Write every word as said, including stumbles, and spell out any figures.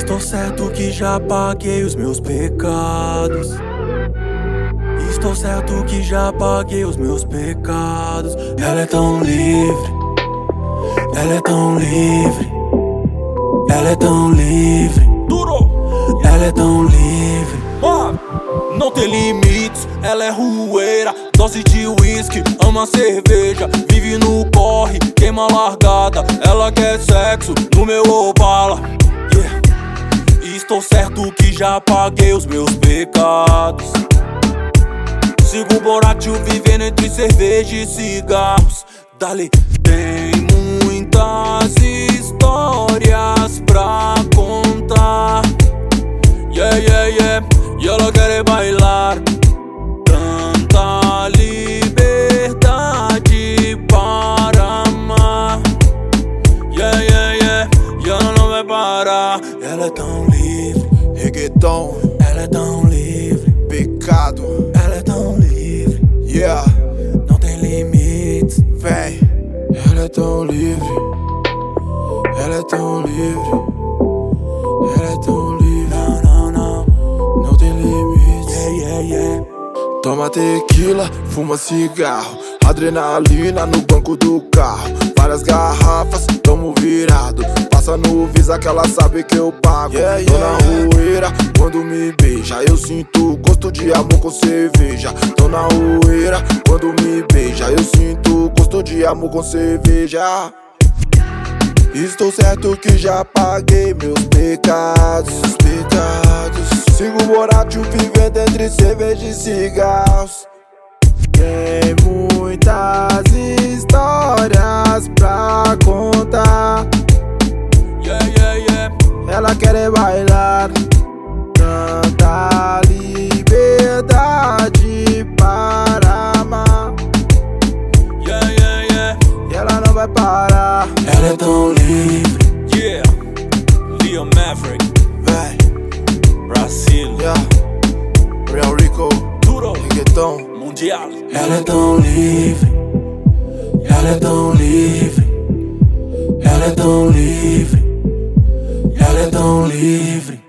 Estou certo que já paguei os meus pecados. Estou certo que já paguei os meus pecados. Ela é tão livre, ela é tão livre, ela é tão livre, Duro! ela é tão livre. Mano, não tem limites, ela é rueira, dose de whisky, ama cerveja, vive no corre, queima largada. Ela quer sexo no meu Opala, yeah. Estou certo que já paguei os meus pecados. Sigo borracho vivendo entre cerveja e cigarros. Dali, tem muitas histórias pra contar. Yeah, yeah, yeah. E ela quer bailar. Tanta liberdade para amar. Yeah, yeah, yeah. E ela não vai parar. Ela é tão livre, Reggaeton, ela é tão livre, pecado, ela é tão livre, yeah, não tem limites. vem. Ela é tão livre, ela é tão livre, ela é tão livre, Não, não, não, não tem limites. yeah, yeah, yeah. Toma tequila, fuma cigarro, adrenalina no banco do carro. Várias garrafas, tamo virado. Passa no Visa que ela sabe que eu pago. Yeah, yeah, Tô na rueira, quando me beija eu sinto gosto de amor com cerveja. Tô na rueira, quando me beija eu sinto gosto de amor com cerveja. Estou certo que já paguei meus pecados, pecados. Sigo borracho vivendo entre cerveja e cigarros. Tem muitas histórias pra contar. Yeah, yeah, yeah. Ela quer é bailar. Tanta liberdade para amar. Yeah, yeah, yeah. E ela não vai parar. Ela é tão livre, Yeah. Leo Maverick, Véi, Brasil, yeah. Real Rico, Duro, Reggaeton. Mundial. ela é tão livre, ela é tão livre, ela é tão livre, ela é tão livre.